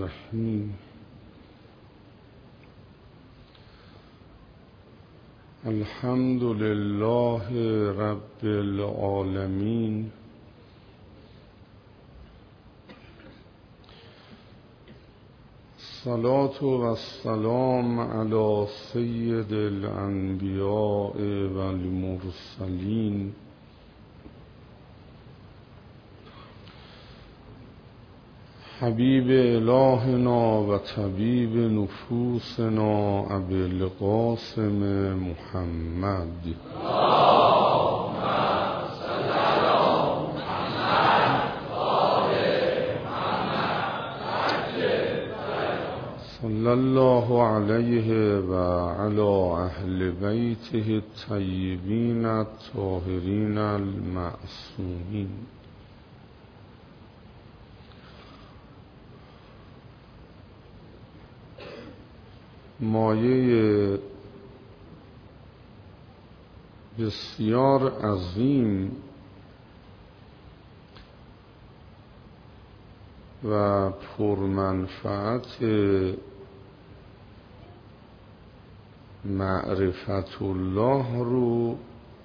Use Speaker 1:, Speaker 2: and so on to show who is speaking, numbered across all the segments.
Speaker 1: الرحیم. الحمد لله رب العالمین، الصلاة و السلام علی سید الانبیاء و المرسلین، حبیب الهنا و طبیب نفوسنا ابی القاسم محمد. صلی الله علیه و علی اهل بیته الطیبین الطاهرین المعصومین. مایه بسیار عظیم و پرمنفعت معرفت الله رو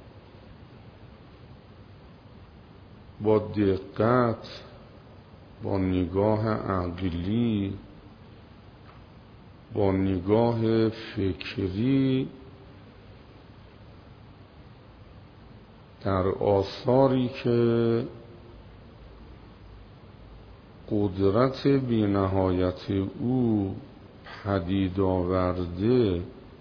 Speaker 1: با دقت، با نگاه عقلی، با نگاه فکری در آثاری که قدرت بی‌نهایت او پدید آورده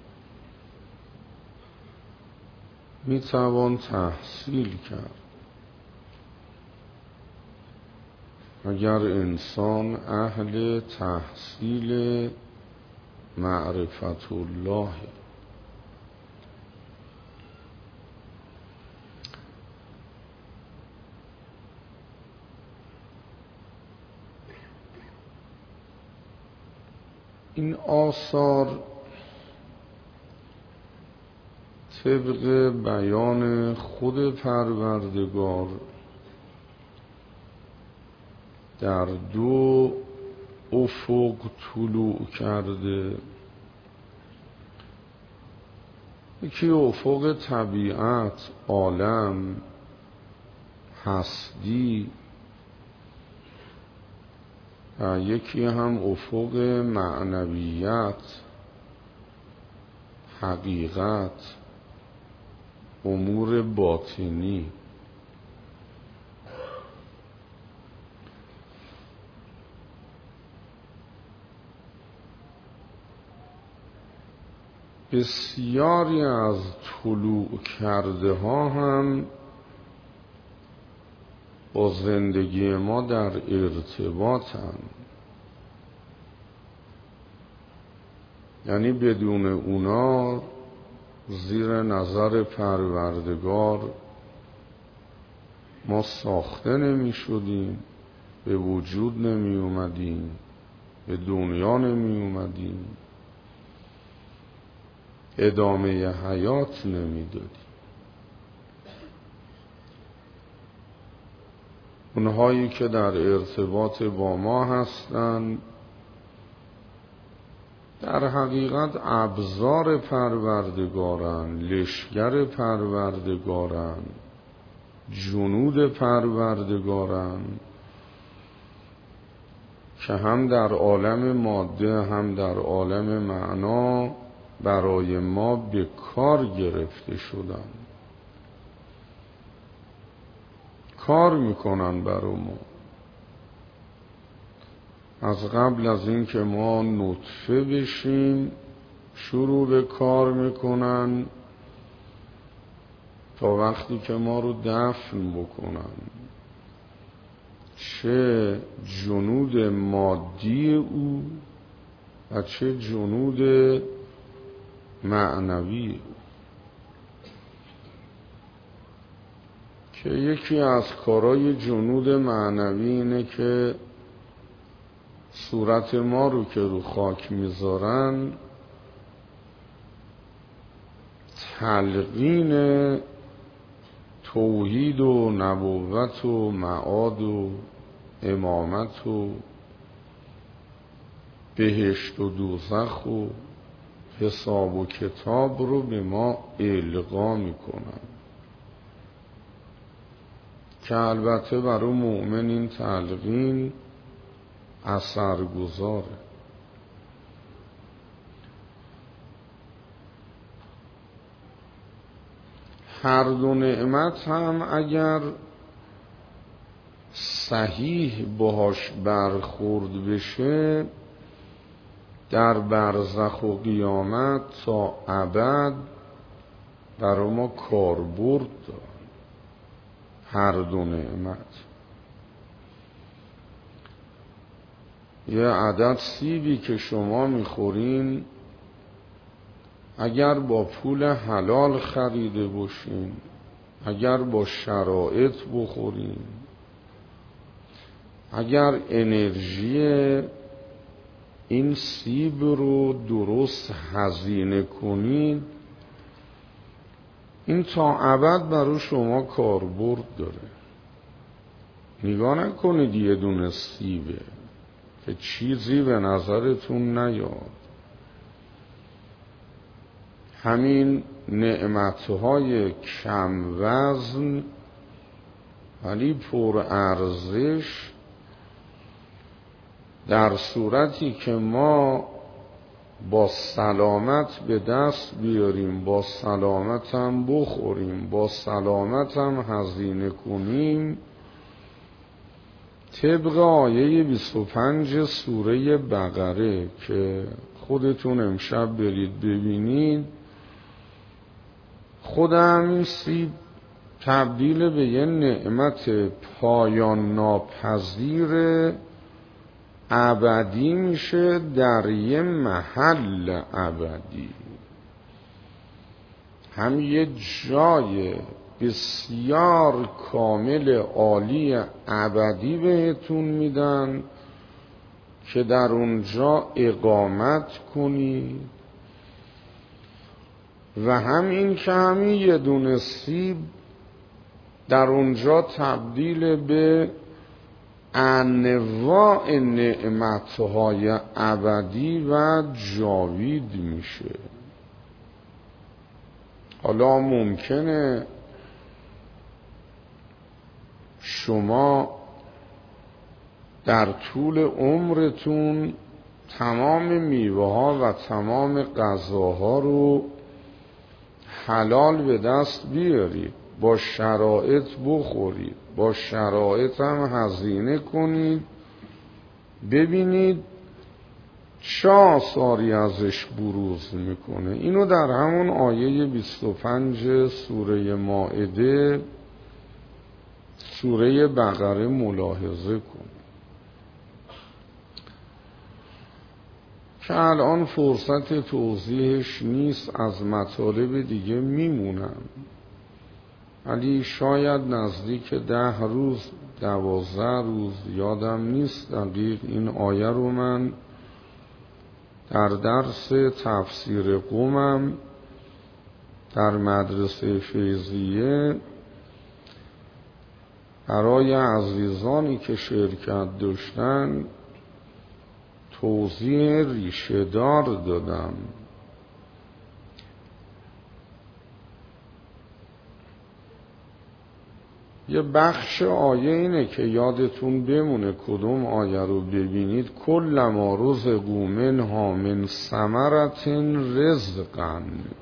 Speaker 1: میتوان تحصیل کرد. اگر انسان اهل تحصیل معرفت الله، این آثار طبق بیان خود پروردگار در دو افق طلوع کرده. یکی افق طبیعت، عالم، هستی، و یکی هم افق معنویت، حقیقت، امور باطنی. بسیاری از طلوع کرده ها هم با زندگی ما در ارتباطن، یعنی بدون اونا زیر نظر پروردگار ما ساخته نمی شدیم، به وجود نمی اومدیم، به دنیا نمی اومدیم، ادامه حیات نمی دادیم. اونهایی که در ارتباط با ما هستند در حقیقت ابزار پروردگارن، لشگر پروردگارن، جنود پروردگارن که هم در عالم ماده هم در عالم معنا برای ما به کار گرفته شدن، کار میکنن برای ما. از قبل از این که ما نطفه بشیم شروع به کار میکنن تا وقتی که ما رو دفن بکنن. چه جنود مادی او و چه جنود معنوی، که یکی از کارهای جنود معنوی اینه که صورت ما رو که رو خاک میذارن تلقین توحید و نبوت و معاد و امامت و بهشت و دوزخ و حساب و کتاب رو به ما القا میکنن که البته برای مؤمن این تلقین اثرگذاره. هر دو نعمت هم اگر صحیح باهاش برخورد بشه در برزخ و قیامت تا ابد برای ما کاربرد داره. هر دو نعمت. یه عدد سیبی که شما میخورین اگر با پول حلال خریده باشین، اگر با شرایط بخورین، اگر انرژی این سیب رو درست هزینه کنید، این تا ابد برای شما کاربرد داره. نگاه نکنید یه دونه سیبه که چیزی به نظرتون نیاد. همین نعمتهای کم وزن ولی پر ارزش در صورتی که ما با سلامت به دست بیاریم، با سلامت هم بخوریم، با سلامت هم هزینه کنیم، طبق آیه 25 سوره بقره که خودتون امشب برید ببینید، خود همین سیب تبدیل به یه نعمت پایان ناپذیر ابدی میشه در یه محل ابدی. هم یه جای بسیار کامل عالی ابدی بهتون میدن که در اونجا اقامت کنید و همین که همین یه دونه سیب در اونجا تبدیل به انواع نعمتهای ابدی و جاوید میشه. حالا ممکنه شما در طول عمرتون تمام میوه ها و تمام غذاها رو حلال به دست بیارید، با شرایط بخورید، با شرایط هم هزینه کنید، ببینید چه آثاری ازش بروز میکنه. اینو در همون آیه 25 سوره مائده سوره بقره ملاحظه کنید که الان فرصت توضیحش نیست، از مطالب دیگه میمونم، ولی شاید نزدیک 10 روز 12 روز یادم نیست دقیق این آیه رو من در درس تفسیر قومم در مدرسه فیضیه برای عزیزانی که شرکت داشتن توضیح ریشه دار دادم. یه بخش آیه اینه که یادتون بمونه کدوم آیه رو ببینید. کلما رزقوا منها من ثمرة رزقا،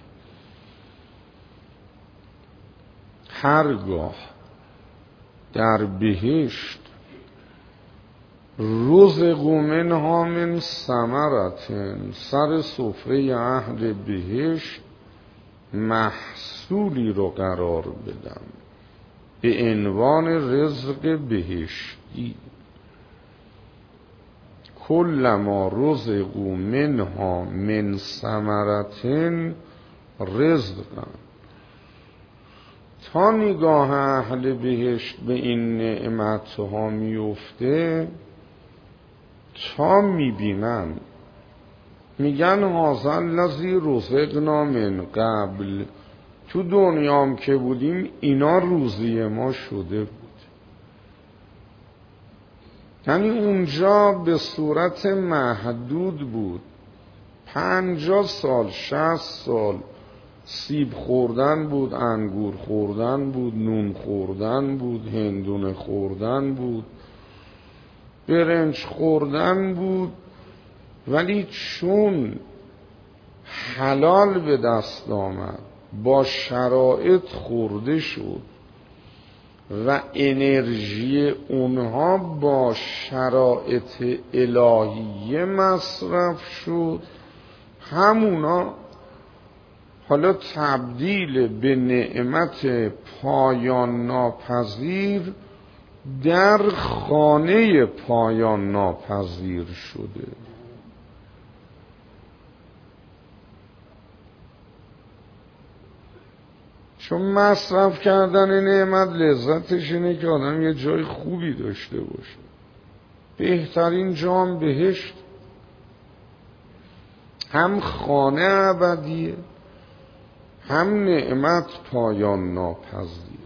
Speaker 1: هرگاه در بهشت رزقوا منها من ثمرة، سر سفره اهل بهشت محصولی رو قرار بدم به عنوان رزق بهشتی. کلما رزقوا منها من ثمرة رزقا، تا نگاه اهل بهشت به این نعمت ها میفته تا میبینن میگن هذا الذی رزقنا من قبل، تو دنیام که بودیم اینا روزی ما شده بود. یعنی اونجا به صورت محدود بود. 50 سال 60 سال سیب خوردن بود، انگور خوردن بود، نون خوردن بود، هندونه خوردن بود، برنج خوردن بود. ولی چون حلال به دست آمد، با شرایط خورده شد و انرژی اونها با شرایط الهیه مصرف شد، همونا حالا تبدیل به نعمت پایان ناپذیر در خانه پایان ناپذیر شده. چون مصرف کردن نعمت لذتش اینه که آدم یه جای خوبی داشته باشه. بهترین جام بهشت، هم خانه ابدیه، هم نعمت پایان ناپذیر.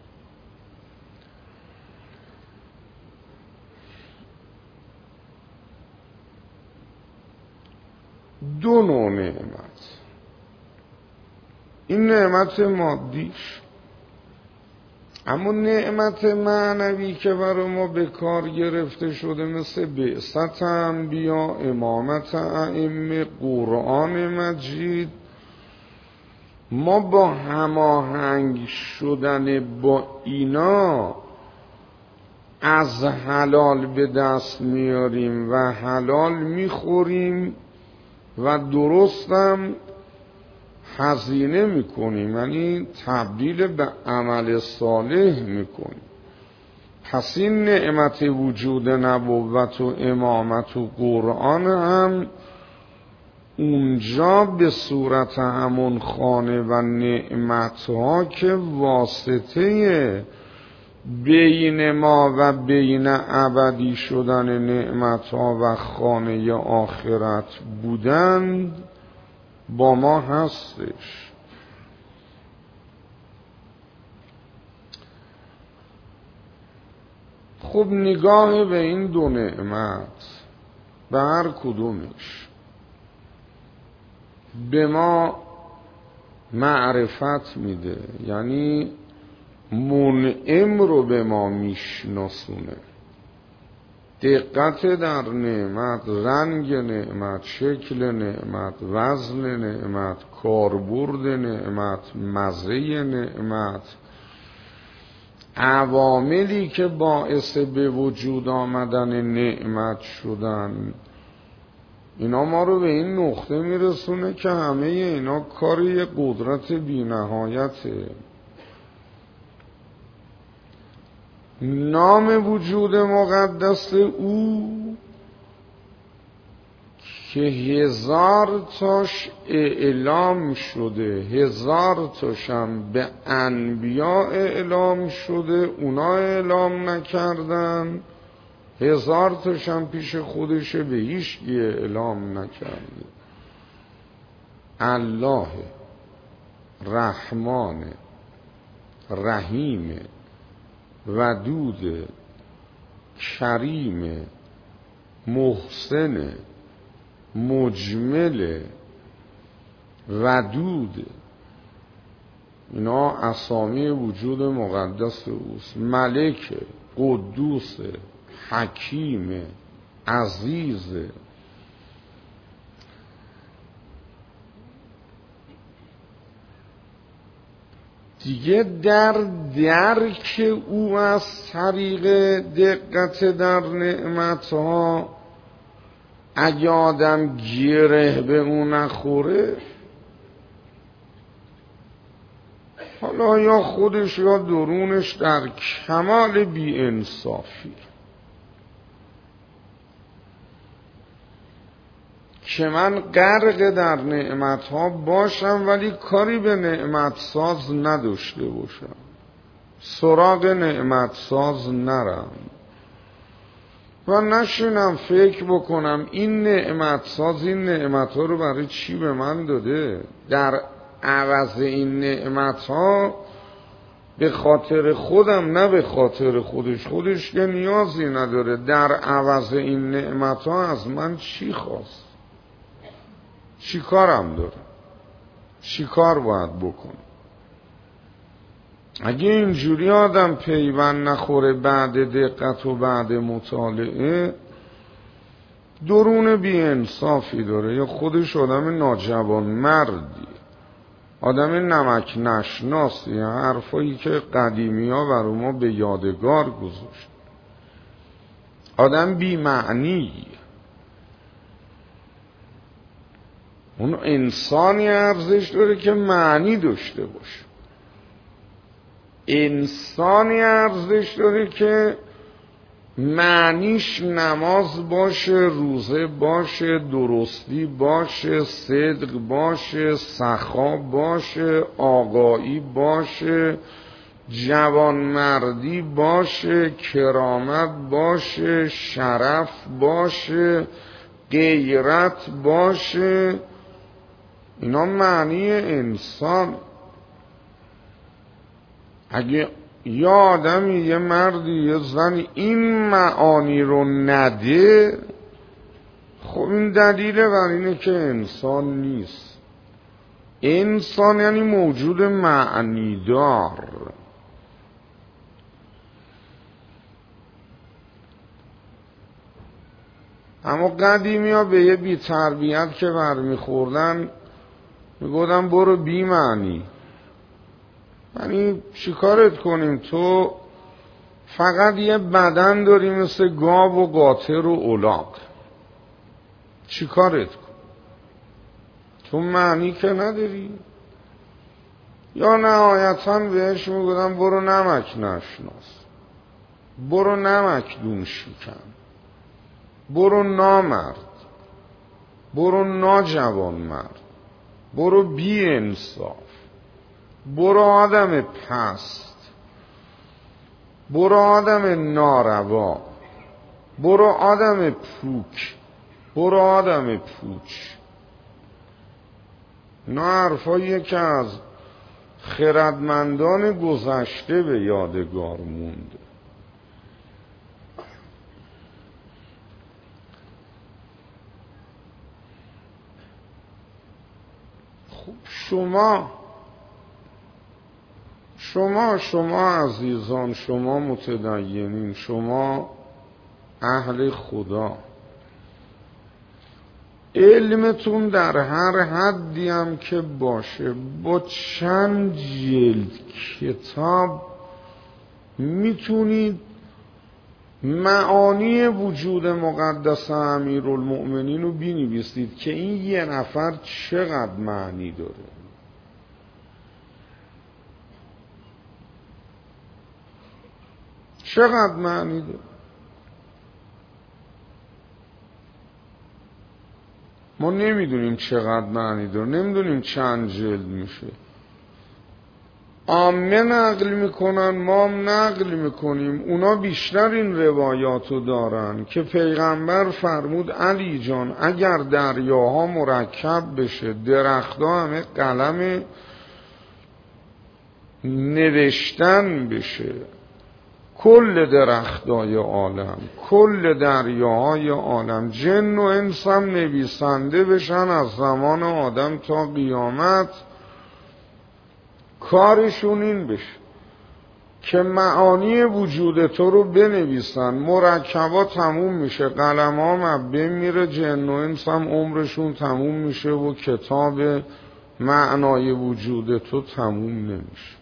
Speaker 1: دو نوع نعمت، این نعمت مادیش، اما نعمت معنوی که برای ما به کار گرفته شده، مثل بعثت انبیا، امامت ائمه، قرآن مجید، ما با هماهنگ شدن با اینا از حلال به دست میاریم و حلال میخوریم و درستم هزینه میکنیم، یعنی تبدیل به عمل صالح میکنیم. پس این نعمت وجود نبوت و امامت و قرآن هم اونجا به صورت همون خانه و نعمتها که واسطه بین ما و بین ابدی شدن نعمتها و خانه آخرت بودند با ما هستش. خب نگاه به این دو نعمت، به هر کدومش به ما معرفت میده، یعنی منعم رو به ما میشناسونه. دقت در نعمت، رنگ نعمت، شکل نعمت، وزن نعمت، کاربرد نعمت، مزه نعمت، عواملی که باعث به وجود آمدن نعمت شدن، اینا ما رو به این نقطه میرسونه که همه اینا کار یه قدرت بی نهایته. نام وجود مقدس او که 1000 تاش اعلام شده، 1000 تاشم به انبیا اعلام شده، اونا اعلام نکردن، 1000 تاشم پیش خودش به هیچکی اعلام نکرده. الله رحمان رحیم ودود کریم محسن مجمل ودود، اینا اسامی وجود مقدس اوست. ملک، قدوس، حکیم، عزیز. دیگه در درک او از طریق دقت در نعمتها، اگه آدم گره به او نخوره، حالا یا خودش یا درونش در کمال بی انصافی، که من غرق در نعمتها باشم ولی کاری به نعمت ساز نداشته باشم، سراغ نعمت ساز نرم و نشینم فکر بکنم این نعمت ساز این نعمت ها رو برای چی به من داده، در عوض این نعمت ها به خاطر خودم نه به خاطر خودش که نیازی نداره، در عوض این نعمت ها از من چی خواست؟ چی کارم داره؟ چی کار باید بکنم؟ اگه اینجوری آدم پیوند نخوره بعد دقت و بعد مطالعه، درون بی انصافی داره، یا خودش آدم ناجوان مردی، آدم نمک نشناسی، حرفایی که قدیمی ها برای ما به یادگار گذاشت، آدم بی معنی. اون انسانی ارزش داره که معنی داشته باشه، انسانی ارزش داره که معنیش نماز باشه، روزه باشه، درستی باشه، صدق باشه، سخا باشه، آگاهی باشه، جوانمردی باشه، کرامت باشه، شرف باشه، غیرت باشه. اینا معنی انسان. اگه یه آدمی، یه مردی، یه زنی این معانی رو نده، خب این دلیل بر اینه که انسان نیست. انسان یعنی موجود معنیدار. اما قدیمی ها به یه بی تربیت که برمیخوردن میگفتن برو بی معنی. یعنی چی کارت کنیم؟ تو فقط یه بدن داری مثل گاو و قاطر و الاغ، چی کارت کن؟ تو معنی که نداری. یا نهایتاً بهش میگفتن برو نمک نشناس، برو نمک دون شکن، برو نامرد، برو ناجوان مرد، برو بی انصاف، برو آدم پست، برو آدم ناروا، برو آدم پوک، برو آدم پوچ. اینا حرفاییه که از خردمندان گذشته به یادگار مونده. خب شما عزیزان، شما متدینین، شما اهل خدا، علمتون در هر حدی هم که باشه، با چند جلد کتاب میتونید معانی وجود مقدس امیرالمؤمنین رو بنویسید که این یه نفر چقدر معنی داره. چقدر معنی داره. ما نمیدونیم چقدر معنی داره، نمیدونیم چند جلد میشه. عامه نقل میکنن، ما هم نقل میکنیم. اونا بیشتر این روایاتو دارن که پیغمبر فرمود علی جان اگر دریاها مرکب بشه، درختها همه قلم نوشتن بشه، کل درختای عالم، کل دریاهای عالم، جن و انس هم نویسنده بشن از زمان آدم تا قیامت، کارشون این بشه که معانی وجود تو رو بنویسن. مرکبات تموم میشه، قلم ها بمیره، جن و انس هم عمرشون تموم میشه و کتاب معنای وجود تو تموم نمیشه.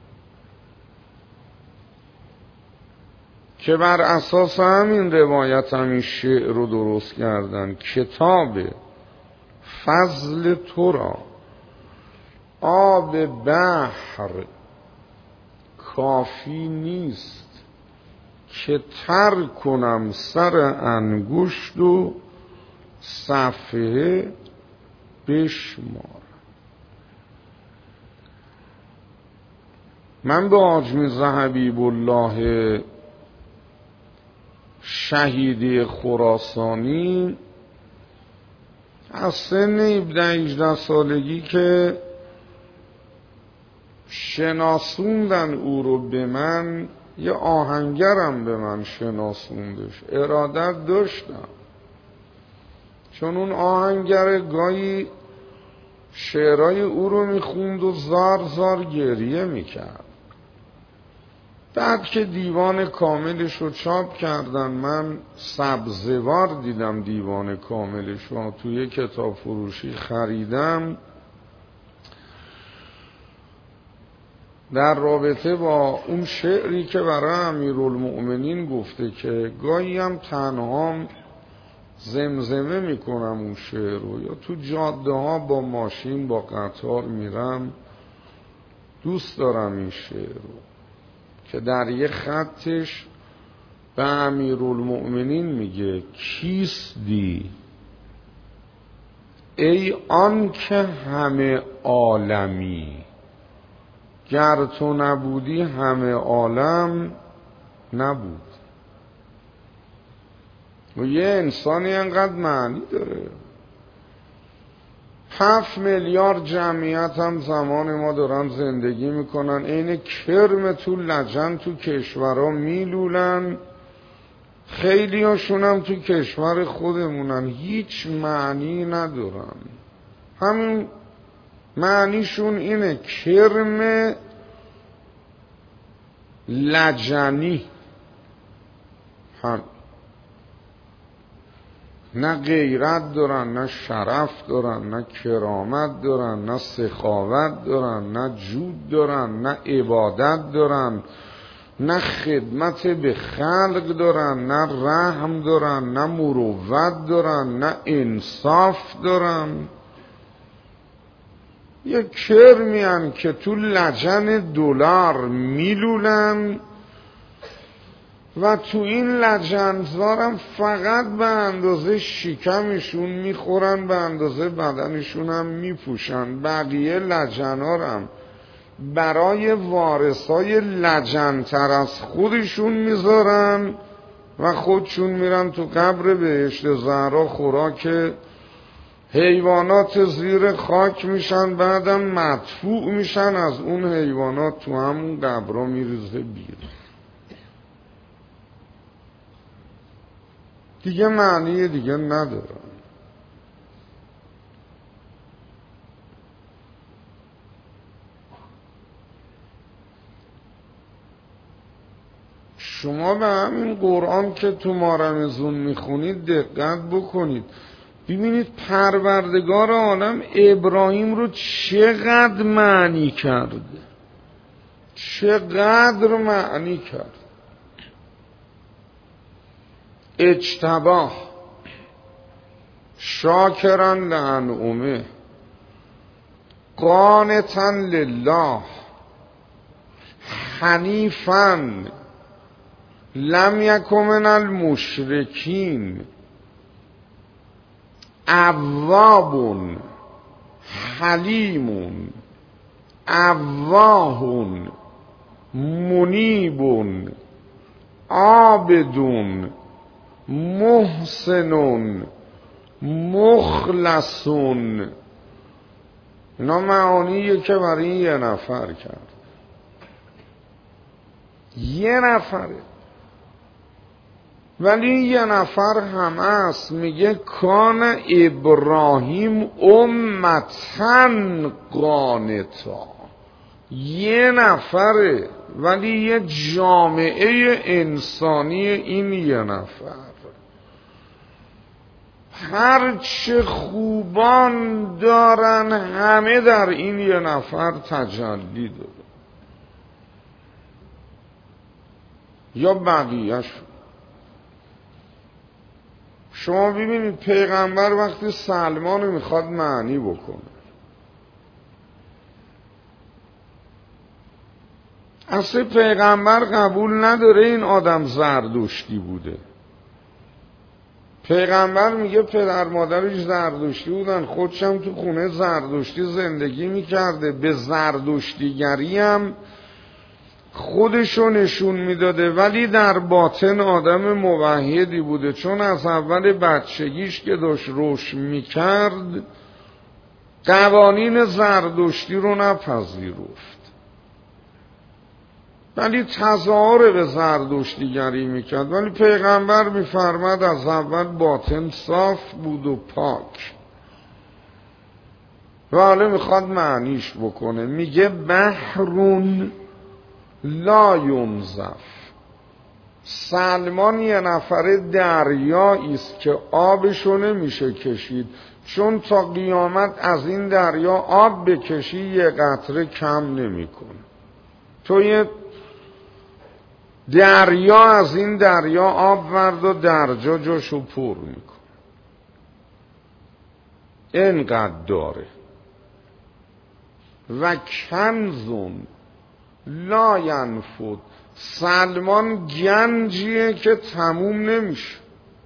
Speaker 1: که بر اساس همین روایت همین شعر رو درست کردن. کتاب فضل تو را آب بحر کافی نیست که تر کنم سر انگشت و صفحه بشمار. من به حاج میرزا حبیب الله شهیدی خراسانی از سن 17-18 سالگی که شناسوندن او رو به من، یه آهنگرم به من شناسوندش، ارادت داشتم، چون اون آهنگر گاهی شعرهای او رو میخوند و زار زار گریه میکرد. بعد که دیوان کاملش رو چاپ کردن، من سبزوار دیدم دیوان کاملش رو توی کتاب فروشی خریدم، در رابطه با اون شعری که برای امیرالمؤمنین گفته که گاهی هم تنها زمزمه میکنم اون شعر رو، یا تو جاده ها با ماشین با قطار میرم دوست دارم این شعر رو، که در یه خطش به امیرالمؤمنین میگه کیستی ای آن که همه عالمی، گر تو نبودی همه عالم نبود. و یه انسانی انقدر معنی داره. 7 میلیارد جمعیت هم زمان ما دارن زندگی میکنن، این کرم تو لجن تو کشورها میلولن، خیلی هاشون هم تو کشور خودمونن، هیچ معنی ندارن. همین معنیشون اینه، کرم لجنی، هم نه غیرت دارن، نه شرف دارن، نه کرامت دارن، نه سخاوت دارن، نه جود دارن، نه عبادت دارن، نه خدمت به خلق دارن، نه رحم دارن، نه مروت دارن، نه انصاف دارن. یه کرمی هن که تو لجن دلار میلولن و تو این لجنزارم فقط به اندازه شکمشون میخورن، به اندازه بدنشون هم میپوشن. بقیه لجنارم برای وارثای لجنتر از خودشون میذارن و خودشون میرن تو قبر بهشت زهرا خوراک حیوانات زیر خاک میشن، بعدم مدفوع میشن، از اون حیوانات تو همون قبرها میریزه بیرون. دیگه معنی دیگه نداره. شما به همین قرآن که تو ما رمضان میخونید دقت بکنید، ببینید پروردگار عالم ابراهیم رو چقدر معنی کرده، چقدر معنی کرد. اجتباه شاکرا لانعمه قانتا لله حنیفا لم یکن من المشرکین اواب حلیم اواه منیب عابد محسن مخلص. اینا معانیه که برای این یه نفر کرد، یه نفره، ولی یه نفر هم است. میگه کان ابراهیم امتن قانتا، یه نفره ولی یه جامعه انسانی این یه نفر. هرچه خوبان دارن همه در این یه نفر تجلی داره، یا بقیه‌اش. شما ببینید پیغمبر وقتی سلمان میخواد معنی بکنه، اصلا پیغمبر قبول نداره این آدم زردشتی بوده. پیغمبر میگه پدر مادرش زردشتی بودن، خودشم تو خونه زردشتی زندگی میکرده، به زردشتیگری هم خودشو نشون میداده، ولی در باطن آدم موحدی بوده، چون از اول بچگیش که داشت رشد میکرد قوانین زردشتی رو نپذیرفت. ولی تظاهر به زردشتیگری میکرد. ولی پیغمبر میفرماد از اول باطن صاف بود و پاک. و حالا میخواد معنیش بکنه، میگه بحرون لا ینزف. سلمان یه نفر دریایی است که آبشو نمیشه کشید، چون تا قیامت از این دریا آب بکشی یه قطره کم نمیکنه. تو یه دریا از این دریا آب ورد و درجا جاشو پر میکن، اینقدر داره. و کنزون لا ینفد. سلمان گنجیه که تموم نمیشه،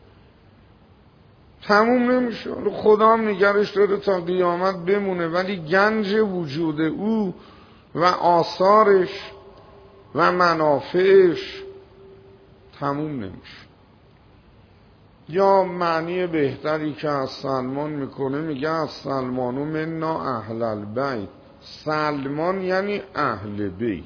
Speaker 1: تموم نمیشه. خدا نگرش داره تا قیامت بمونه، ولی گنج وجود او و آثارش و منافعش تموم نمیشه. یا معنی بهتری که از سلمان میکنه، میگه از سلمانو منا اهل البیت. سلمان یعنی اهل بیت.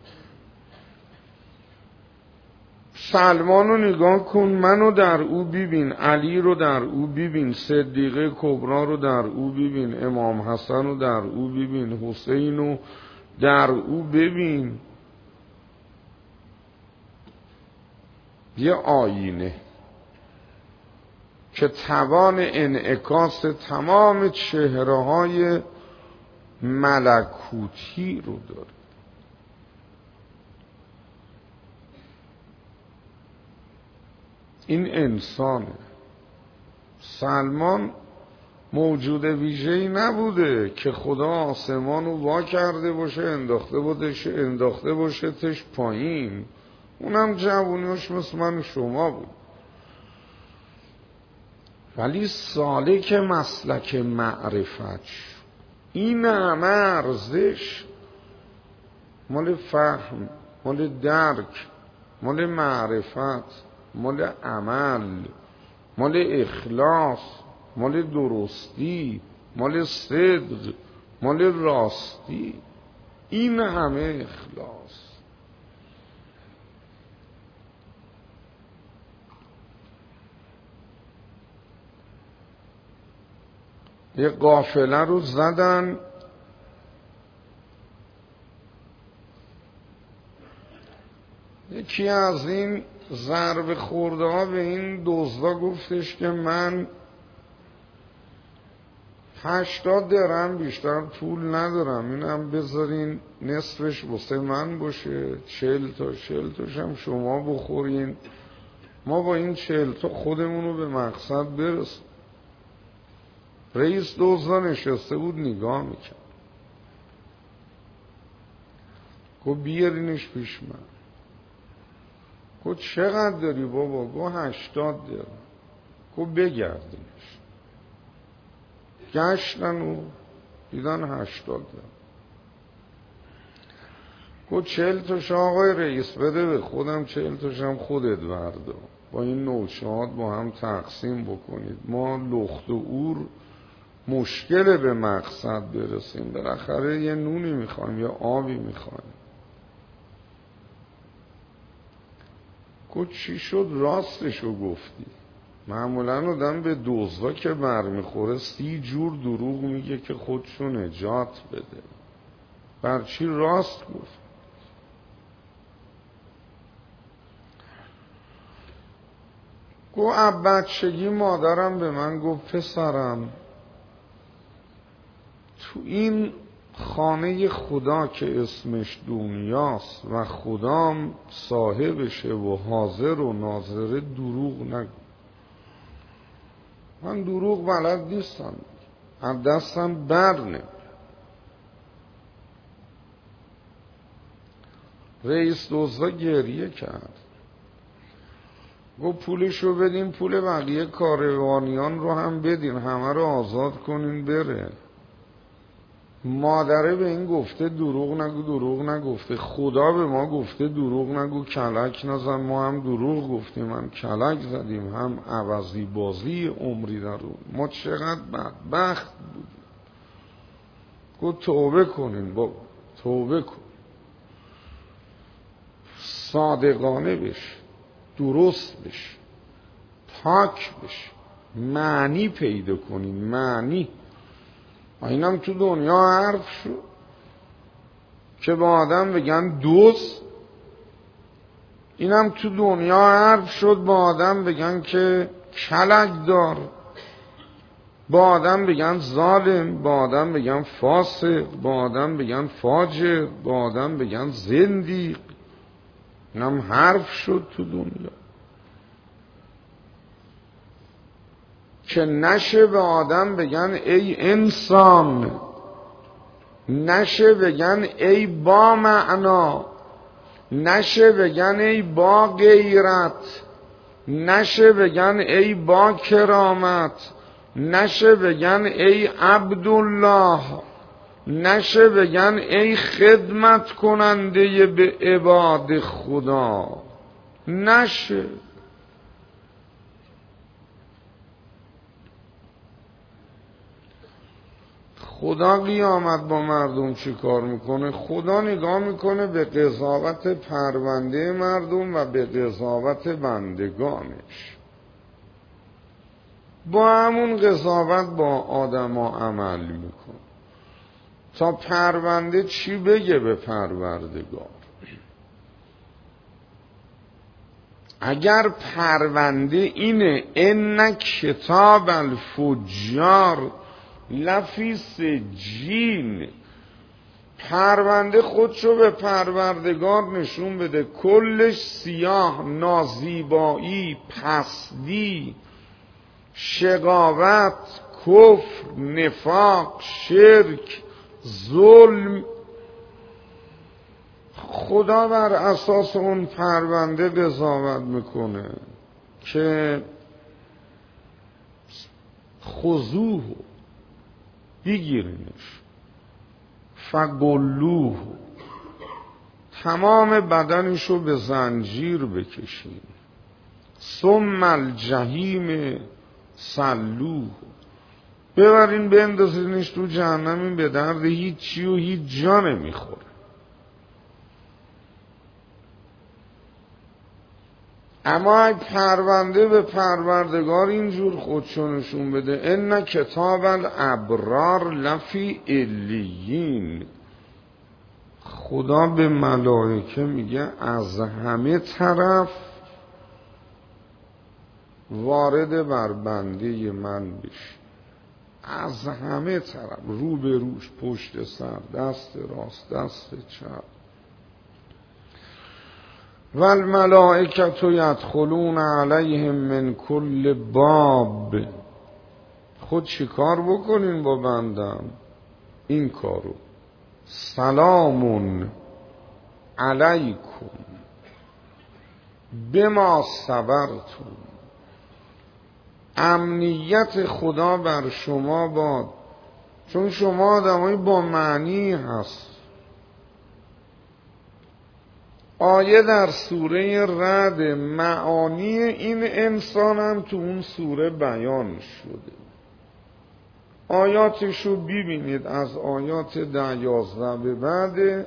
Speaker 1: سلمان رو نگاه کن، منو در او ببین، علی رو در او ببین، صدیقه کبرا رو در او ببین، امام حسن رو در او ببین، حسین رو در او ببین. یه آینه که توان انعکاس تمام چهره‌های ملکوتی رو داره. این انسانه. سلمان موجود ویژه‌ای نبوده که خدا آسمان رو وا کرده باشه انداخته باشه تش پایین. اونم جوونیش مثل من شما بود. ولی سالک مسلک معرفت، این همه ارزش مال فهم، مال درک، مال معرفت، مال عمل، مال اخلاص، مال درستی، مال صدق، مال راستی. این همه اخلاص. یه قافله رو زدن، یکی از این ضرب خورده ها به این دزدا گفتش که من 80 درهم بیشتر پول ندارم، اینم بذارین نصفش واسه من باشه، 40 تاش هم شما بخورین، ما با این 40 تا خودمون رو به مقصد برسیم. رئیس دزدا نشسته بود نگاه میکرد، گفت بیارینش پیش من. گفت چقدر داری بابا؟ گفت 80 درهم. گفت بگردینش. گشتن و دیدن 80 درهم. گفت 40 تاش آقای رئیس بده به خودم، 40 تاش هم خودت بردار، با این نوچهات با هم تقسیم بکنید، ما لخت و اور مشکل به مقصد برسیم، بالاخره یه نونی میخوایم یا آبی میخوایم. گفت چی شد؟ راستشو گفتی. معمولا آدم به دزدا که برمیخوره 30 جور دروغ میگه که خودشو نجات بده. بر چی راست گفت؟ گفت از بچگی مادرم به من گفت پسرم تو این خانه خدا که اسمش دنیاست و خدام صاحبشه و حاضر و ناظر دروغ نگو. من دروغ بلد نیستم، از دستم بر نمیاد. رئیس دزدا گریه کرد، گفت پولشو بدین، پول بقیه کاروانیان رو هم بدین، همه رو آزاد کنین بره. مادره به این گفته دروغ نگو، دروغ نگفته. خدا به ما گفته دروغ نگو، کلک نزن. ما هم دروغ گفتیم، هم کلک زدیم، هم عوضی بازی عمری در اون. ما چقدر بدبخت بودیم. گفت توبه کنین بابا، توبه کن. صادقانه بشه، درست بشه، پاک بشه، معنی پیدا کنین. معنی اینم تو دنیا حرف شد که با آدم بگن دوز، اینم تو دنیا حرف شد با آدم بگن که کلک دار، با آدم بگن ظالم، با آدم بگن فاسق، با آدم بگن فاجر، با آدم بگن زندیق. اینم حرف شد تو دنیا که نشه به آدم بگن ای انسان، نشه بگن ای با معنا، نشه بگن ای با غیرت، نشه بگن ای با کرامت، نشه بگن ای عبدالله، نشه بگن ای خدمت کننده به عباد خدا. نشه. خدا قیامت با مردم چی کار میکنه؟ خدا نگاه میکنه به قضاوت پرونده مردم و به قضاوت بندگانش. با همون قضاوت با آدما عمل میکنه تا پرونده چی بگه به پروردگار. اگر پرونده اینه ان کتاب الفجار لفی سجین، پرونده خودشو به پروردگار نشون بده کلش سیاه، نازیبایی، پستی، شقاوت، کفر، نفاق، شرک، ظلم، خدا بر اساس اون پرونده قضاوت میکنه که خذوه، بگیرینش، فگلوه، تمام بدنشو به زنجیر بکشین، ثم الجحیم صلوه، ببرین بندازینش تو جهنم. این به درد هیچی و هیچ جا نمیخوره. اما پرونده به پروردگار اینجور خودشو نشون بده ان کتاب الابرار لفی علیین، خدا به ملائکه میگه از همه طرف وارد بر بنده من بشی، از همه طرف، رو به روش، پشت سر، دست راست، دست چپ. والملائکة یدخلون علیهم من کل باب. خود چیکار بکنین با بندم؟ این کارو، سلام علیکم بما صبرتم، امنیت خدا بر شما باد، چون شما آدمای با معنی هست. آیه در سوره رعد معانی این انسان هم تو اون سوره بیان شده. آیاتشو ببینید، از آیات 11 به بعد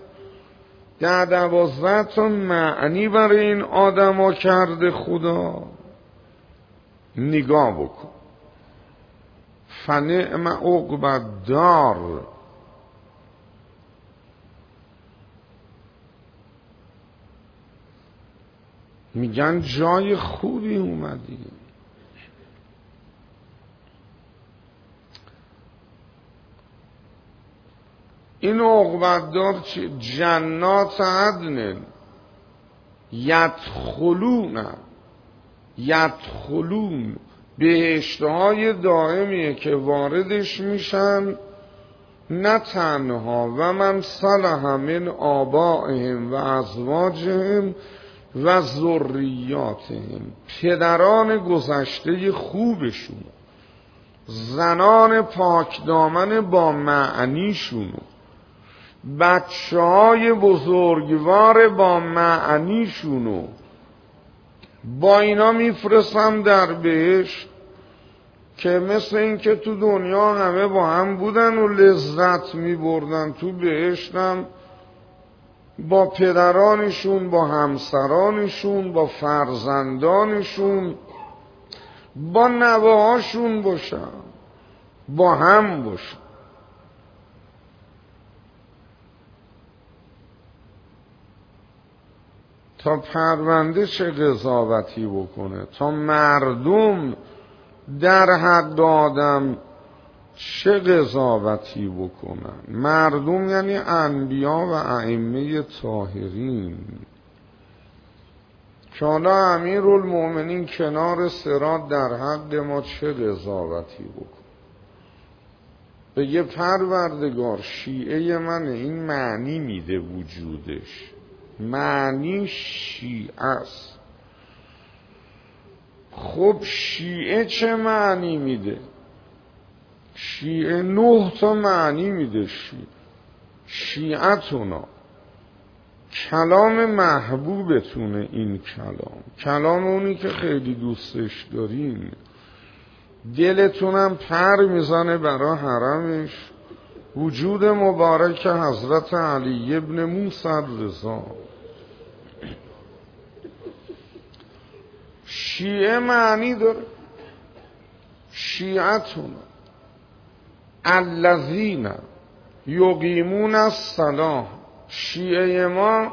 Speaker 1: 12 تا معنی برای این آدما کرده خدا. نگاه بکن. فنعم عقبی الدار، میگن جای خوبی اومدی. این عقبی دار جنات عدن یدخلون بهشتهای دائمیه که واردش میشن، نه تنها و من صلح من آبائهم و ازواجهم و ذریاتهم، پدران گذشته خوبشون، زنان پاکدامن با معنیشون، بچه‌های بزرگوار با معنیشونو با اینا میفرستم در بهشت، که مثل این که تو دنیا همه با هم بودن و لذت میبردن، تو بهشتم با پدرانشون، با همسرانشون، با فرزندانشون، با نوهاشون باشن، با هم باشن. تا پرونده چه قضاوتی بکنه، تا مردم در حق آدم چه قضاوتی بکنن. مردم یعنی انبیا و ائمه طاهرین. که حالا امیرالمومنین کنار صراط در حق ما چه قضاوتی بکن. بگه پروردگار شیعه من، این معنی میده وجودش، معنی شیعه است. خب شیعه چه معنی میده؟ شیعه 9 تا معنی میده. شیعتونا کلام محبوبتونه. این کلام اونی که خیلی دوستش دارین، دلتونم پر میزنه برا حرمش، وجود مبارک حضرت علی ابن موسی رضا. شیعه معنی داره. شیعتون الذین یقیمون الصلاة. شیعه ما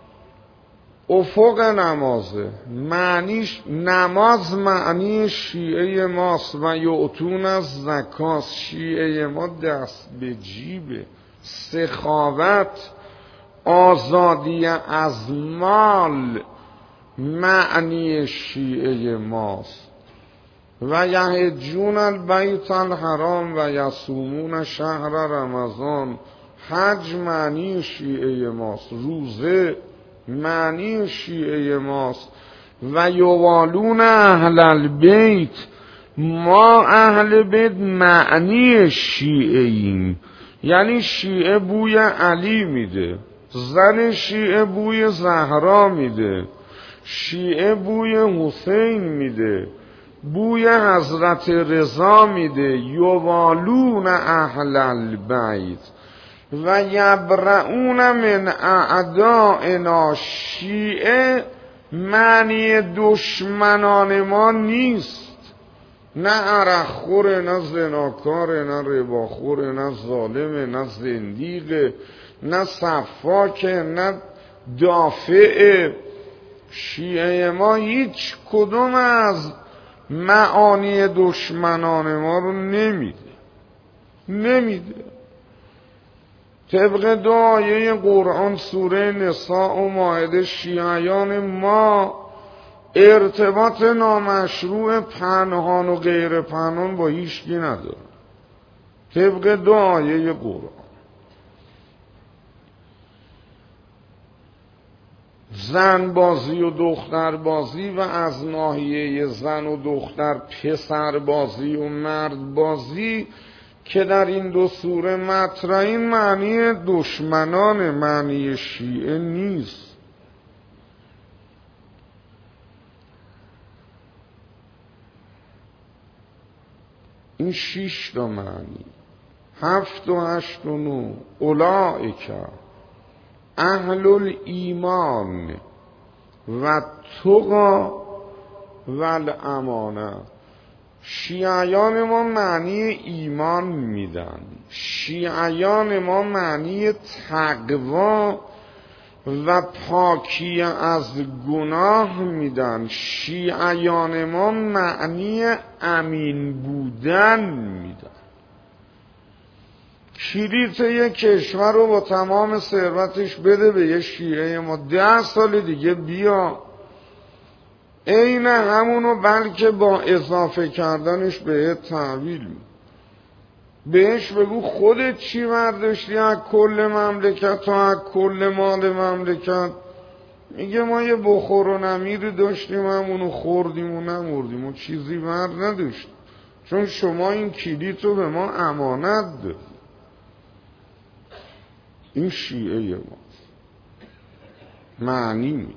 Speaker 1: افق نمازه. معنیش نماز، معنی شیعه ماست. و یعطون الزکات. شیعه ما دست به جیبه. سخاوت، آزادی از مال معنی شیعه ماست. و یحجون البیت الحرام و یصومون شهر رمضان. حج معنی شیعه ماست. روزه معنی شیعه ماست. و یوالون اهل البیت. ما اهل بیت معنی شیعه ایم. یعنی شیعه بوی علی میده، زن شیعه بوی زهرا میده، شیعه بوی حسین میده، بوی حضرت رضا میده. یوالون اهل البیت و یبرؤون من اعدائنا. شیعه معنی دشمنان ما نیست. نه عرقخوره، نه زناکاره، نه رباخوره، نه ظالمه، نه زندیقه، نه صفاکه، نه دافعه. شیعه ما هیچ کدوم از معانی دشمنان ما رو نمیده. طبق دو آیه قرآن سوره نساء و مائده، شیعیان ما ارتباط نامشروع پنهان و غیر پنهان با هیچکی نداره. طبق دو آیه قرآن. زن بازی و دختر بازی و از ناحیه زن و دختر پسر بازی و مرد بازی که در این دو سوره مطرح، این معنی دشمنان، معنی شیعه نیست. این 6 تا معنی، 7 و 8 و 9. اولئک اهل الایمان و تقی و الامانه. شیعیان ما معنی ایمان میدن، شیعیان ما معنی تقوا و پاکی از گناه میدن، شیعیان ما معنی امین بودن میدن. کلیت یک کشور رو با تمام ثروتش بده به یه شیعه ما، 10 سال دیگه بیا عین همونو بلکه با اضافه کردنش بهت تحویل می. بهش بگو خودت چی برداشتی از کل مملکت تا از کل مال مملکت. میگه ما یه بخور و نمیری داشتیم، همونو خوردیم و نمردیم و چیزی بر نداشتیم، چون شما این کلیت رو به ما امانت دادی. این شیعه ما معنی میده.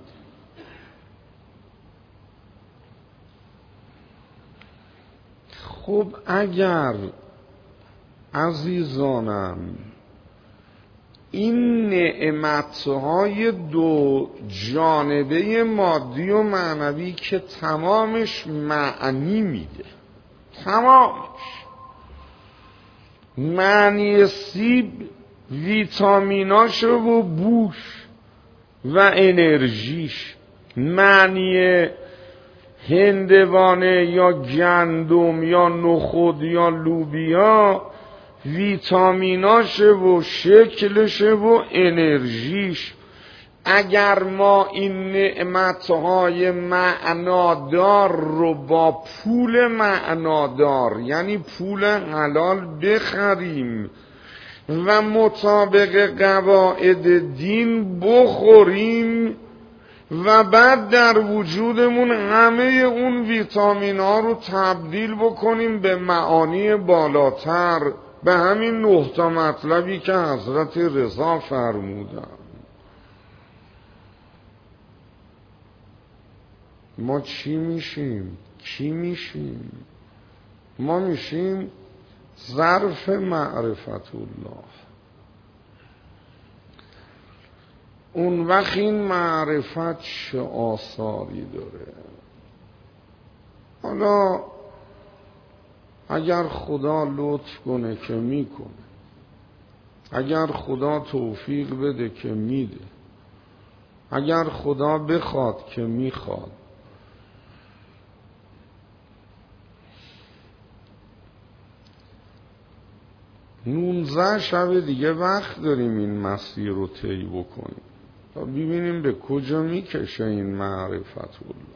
Speaker 1: خب اگر عزیزانم این نعمتهای دو جانبه مادی و معنوی که تمامش معنی میده، تمامش معنی سیب ویتامیناش و بوش و انرژیش، معنی هندوانه یا گندم یا نخود یا لوبیا ویتامیناشه و شکلشه و انرژیش. اگر ما این نعمتهای معنادار رو با پول معنادار یعنی پول حلال بخریم و مطابق قواعد دین بخوریم و بعد در وجودمون همه اون ویتامین ها رو تبدیل بکنیم به معانی بالاتر، به همین 9 تا مطلبی که حضرت رضا فرمودن، ما چی میشیم؟ کی میشیم؟ ما میشیم ظرف معرفت الله. اون وقت این معرفت چه آثاری داره؟ حالا اگر خدا لطف کنه که میکنه، اگر خدا توفیق بده که میده، اگر خدا بخواد که میخواد، 19 شب دیگه وقت داریم این مسیر رو طی بکنیم تا ببینیم به کجا میکشه این معرفت الله.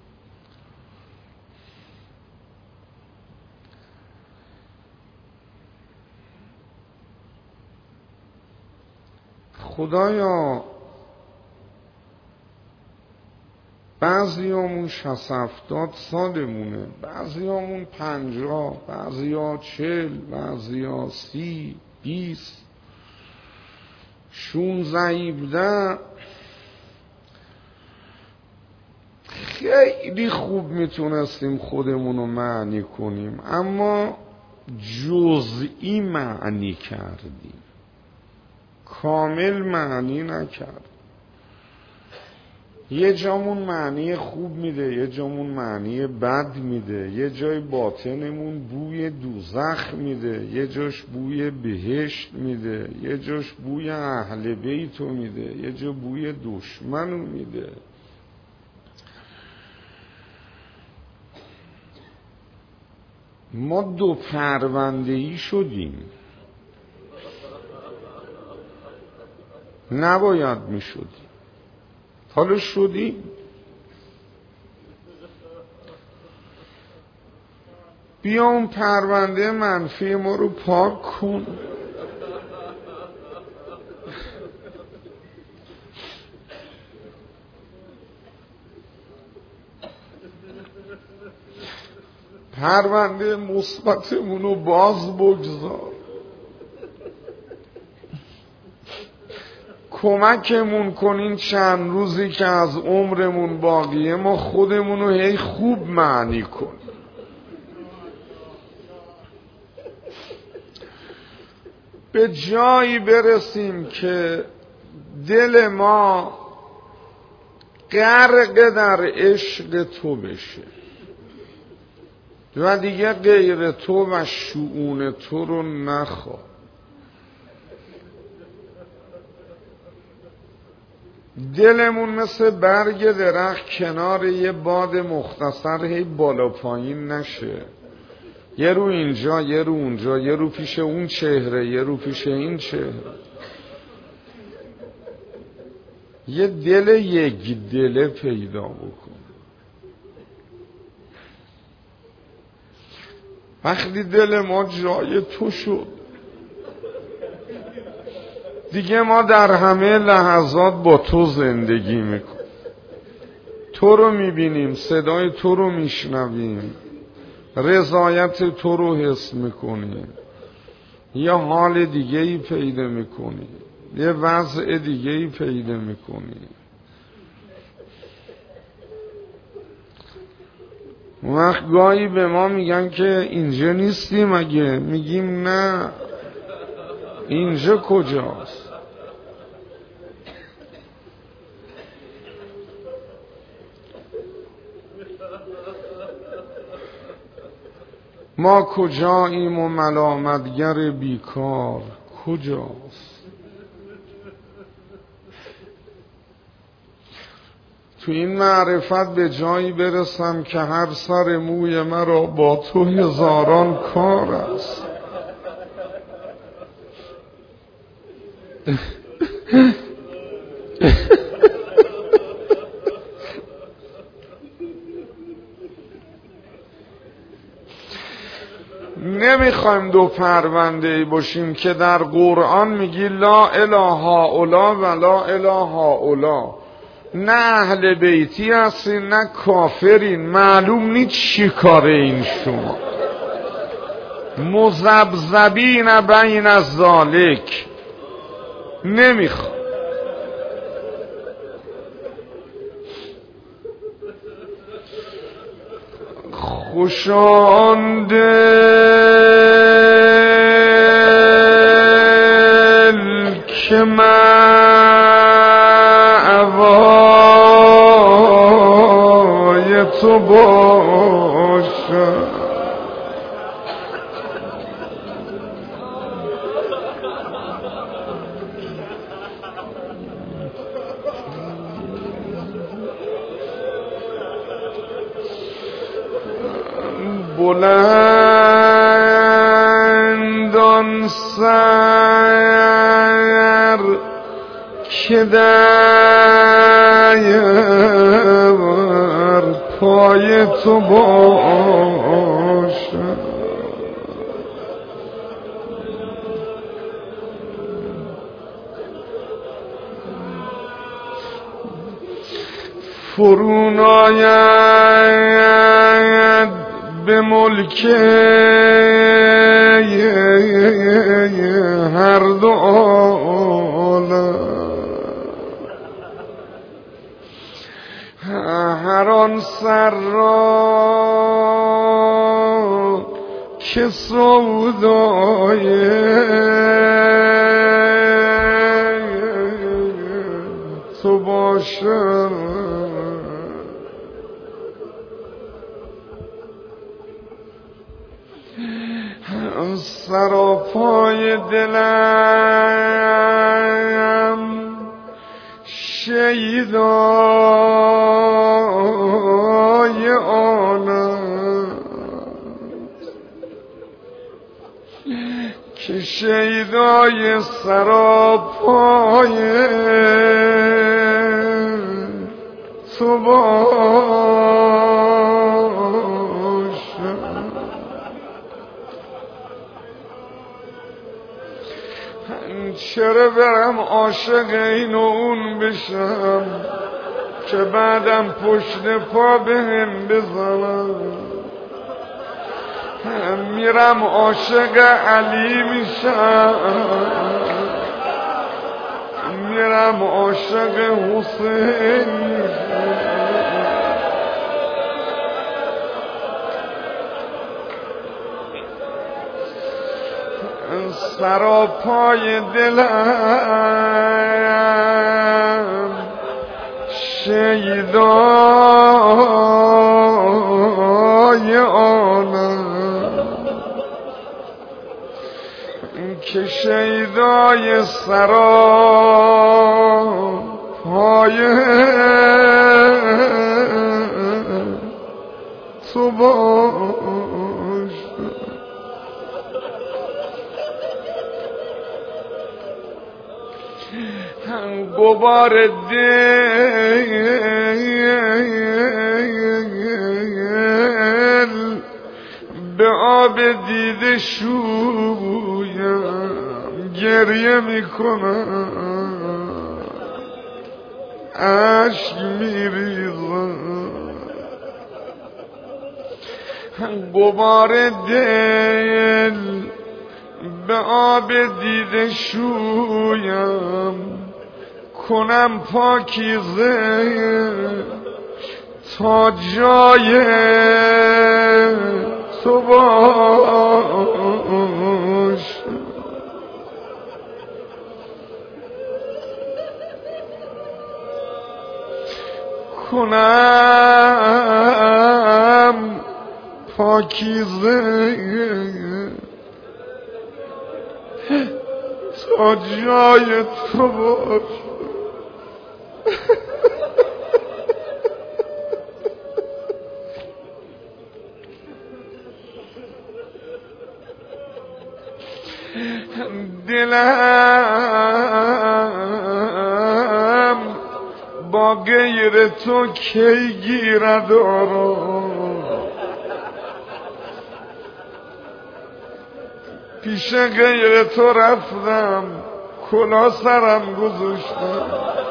Speaker 1: خدایا بعضیامون 60-70 سالمونه، بعضیامون 50، بعضیا 40، بعضیا 30، 20، 16، 17. خیلی خوب میتونستیم خودمون رو معنی کنیم اما جزئی معنی کردیم، کامل معنی نکردیم. یه جامون معنی خوب میده، یه جامون معنی بد میده، یه جای باطنمون بوی دوزخ میده، یه جاش بوی بهشت میده، یه جاش بوی اهل بیتو میده، یه جا بوی دشمنو میده. ما 2 پرونده‌ای شدیم، نباید میشدیم، حالا شدیم. بیا اون پرونده منفی ما رو پاک کن. پرونده مثبتمون رو باز بگذار. کمکمون کنین چند روزی که از عمرمون باقیه ما خودمون رو هی خوب معنی کنیم. به جایی برسیم که دل ما غرق در عشق تو بشه و دیگه غیر تو و شؤون تو رو نخواد. دلمون مثل برگ درخت کنار یه باد مختصر هی بالا پایین نشه، یه رو اینجا یه رو اونجا، یه رو پیش اون چهره یه رو پیش این چهره. یه دل یک دله پیدا بکن. وقتی دل ما جای تو شد دیگه ما در همه لحظات با تو زندگی میکنیم، تو رو میبینیم، صدای تو رو میشنویم، رضایت تو رو حس میکنیم، یه حال دیگه ای پیدا میکنیم، یه وضع دیگه ای پیدا میکنیم. وقت گاهی به ما میگن که اینجا نیستیم، اگه میگیم نه اینجا کجاست؟ ما کجاییم و ملامتگر بیکار کجاست؟ تو این معرفت به جایی برسم که هر سر موی مرا با تو هزاران کار است. نمیخوایم دو پرونده ای باشیم که در قرآن میگی لا اله هؤلاء و لا اله هؤلاء، نه اهل بیتی هستین نه کافرین، معلوم نیست چی کاره این شما، مذبذبین بین الذالک. نمیخوام. خوشان دل که مأوای تو باشد، بلندان سر که در پای تو باشد، فرون آید به ملک هر دو عالم، هر آن سر را که سودای تو باشد، سراپای دلم شیدای آنم که شیدای سراپای تو چرا برم عاشق این و اون بشم که بعدم پشت پا بهم بزنم؟ میرم عاشق علی میشم، میرم عاشق حسین میشم. سراپای دلم شیدای آنم که شیدای سراپای تو باشد. غبار دل به آب دیده شویم، گریه میکنم، اشک میریزم. غبار دل به آب دیده شویم، کنم پاکیزه تا جای تو باش. کنم پاکیزه تا جای تو باش. دلم با غیر تو کی گیرد آرام، پیش غیر تو رفتم کلا سرم گذاشتم،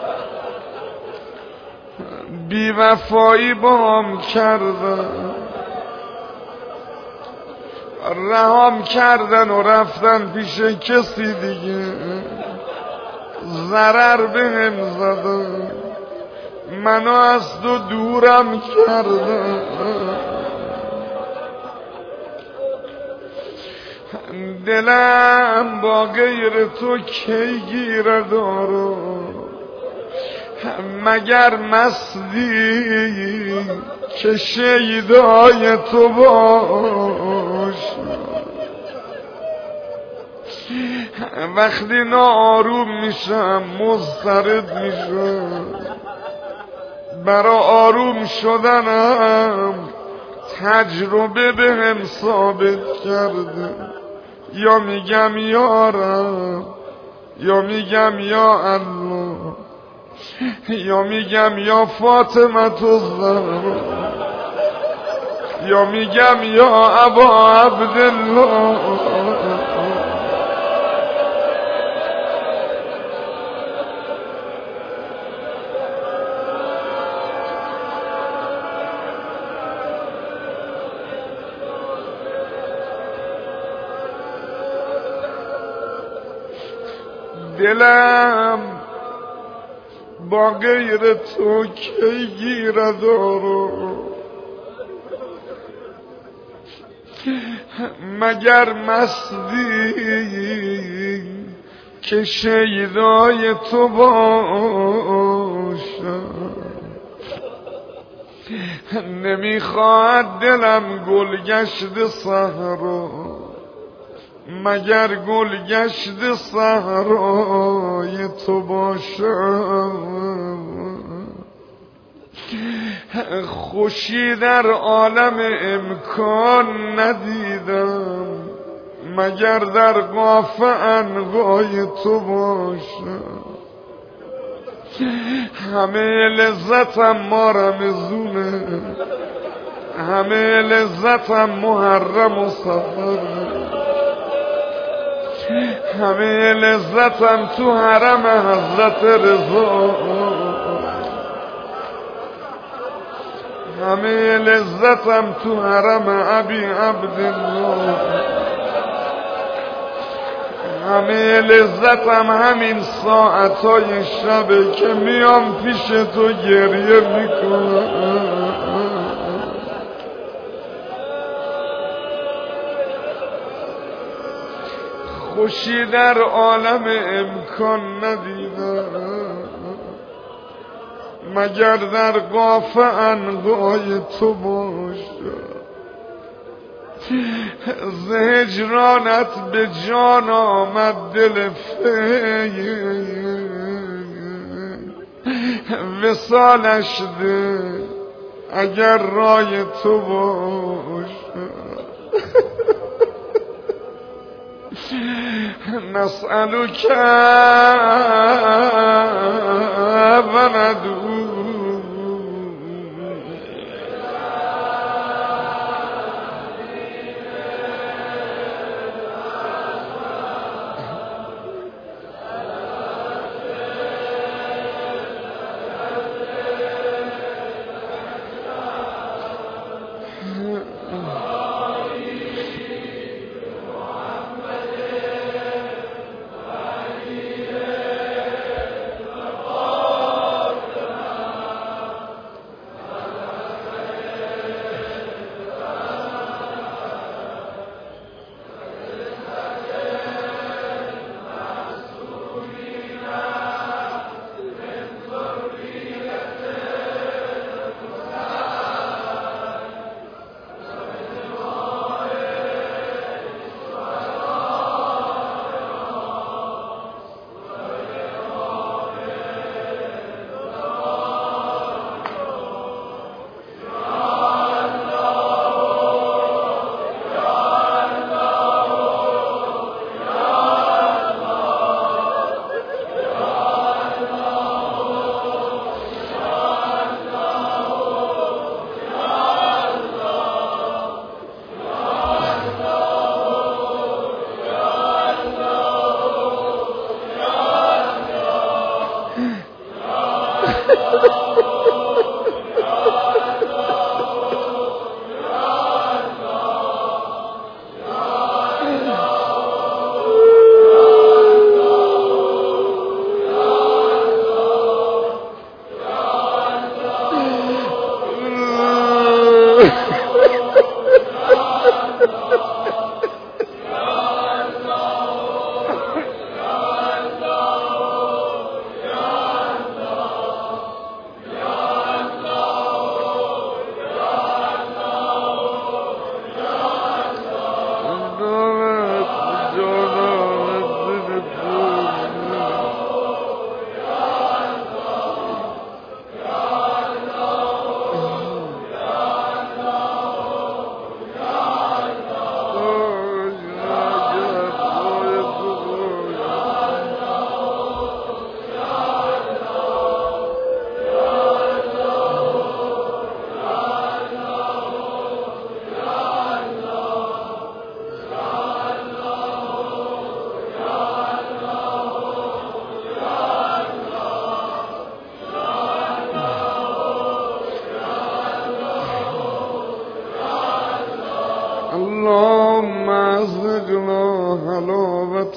Speaker 1: بی وفایی باهم کردن، رهام کردن و رفتن پیش کسی دیگه، ضرر بهم زدن، منو از تو دورم کردن. دلم با غیر تو کی گیرد آرام، مگر مستی که شیدای تو باش. وقتی ناآروم میشم مضطرب میشم، برا آروم شدنم تجربه بهم ثابت کرده، یا میگم یا رب، یا میگم یا الله، یا میگم یا فاطمه الزهرا، یا میگم یا ابا عبدالله. دلم با غیر تو کی گیرد آرام، مگر مستی که شیدای تو باشم. نمیخواهد دلم گلگشت صحرا، مگر گلگشت صحرای تو باشم. خوشی در عالم امکان ندیدم، مگر در قاف عنقای تو باشم. همه لذتم ما رمزونه، همه لذتم محرم و سفر، همه لذتم تو حرم حضرت رضا، همه لذتم تو حرم ابی عبدالله، همه لذتم همین ساعتای شبه که میام پیش تو گریه میکنم. خوشی در عالم امکان ندیدم، مگر در قاف عنقای تو باشم. ز هجرانت به جان آمد دل فی، وصالش ده اگر رای تو باشم. نسألك و ندعو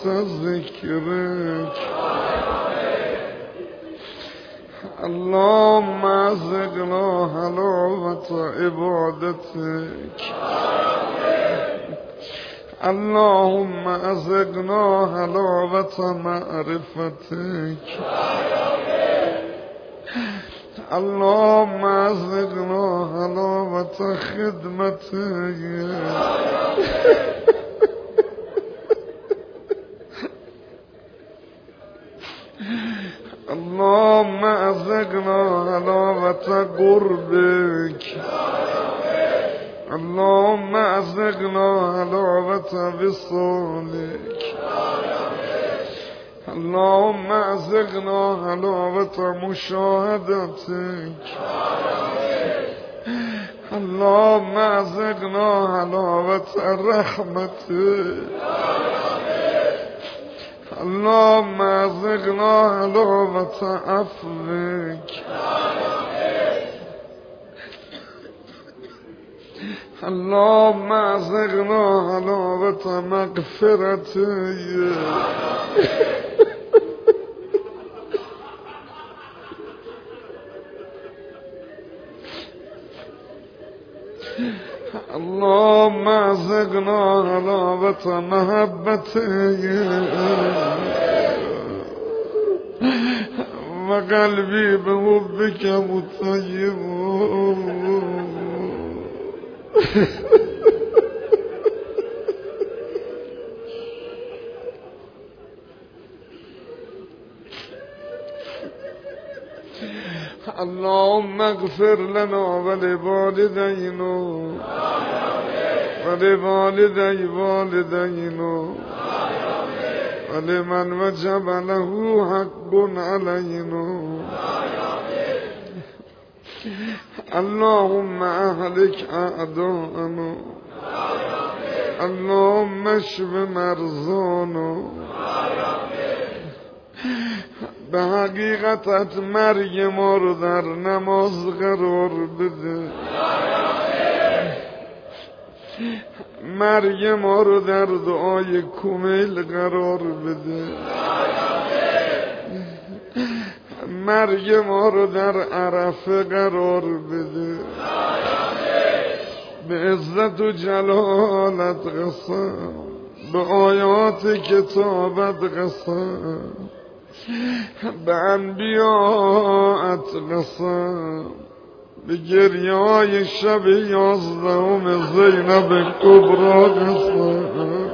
Speaker 1: ذكرك اللهم أذقنا حلاوة عبادتك اللهم أذقنا حلاوة معرفتك اللهم أذقنا حلاوة خدمتك اللهم أذقنا حلاوة قربك اللهم أذقنا حلاوة وصالك اللهم أذقنا حلاوة مشاهدتك اللهم أذقنا حلاوة رحمتك اللهم أذقنا حلاوة عفوك اللهم أذقنا حلاوة مغفرتك اللهم أذقنا حلاوة محبتك وقلبي بحبك مطيب اللهم اغفر لنا ولوالدينا ولوالدي والدينا ولمن وجب له حق علينا اللهم أهلك أعداءنا اللهم اشف مرضانا به حقیقت مرگ ما رو در نماز قرار بده مرگ ما رو در دعای کمیل قرار بده مرگ ما رو در عرفه قرار بده به عزت و جلالت قسم به آیات کتابت قسم به انبیاءت قسم به گریه های شب 11 زینب کبرا قسم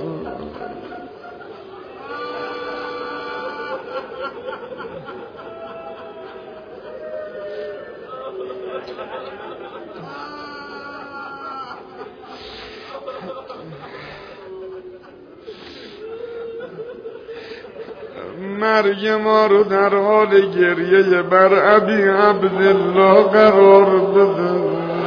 Speaker 1: مرگ ما رو در حال گریه بر ابی عبدالله قرار بده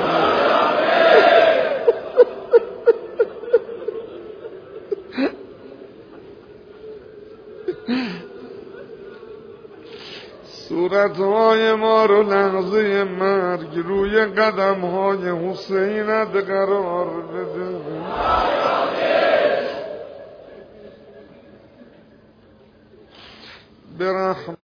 Speaker 1: صورتهای ما رو لحظه مرگ روی قدمهای حسینت قرار بده برحمت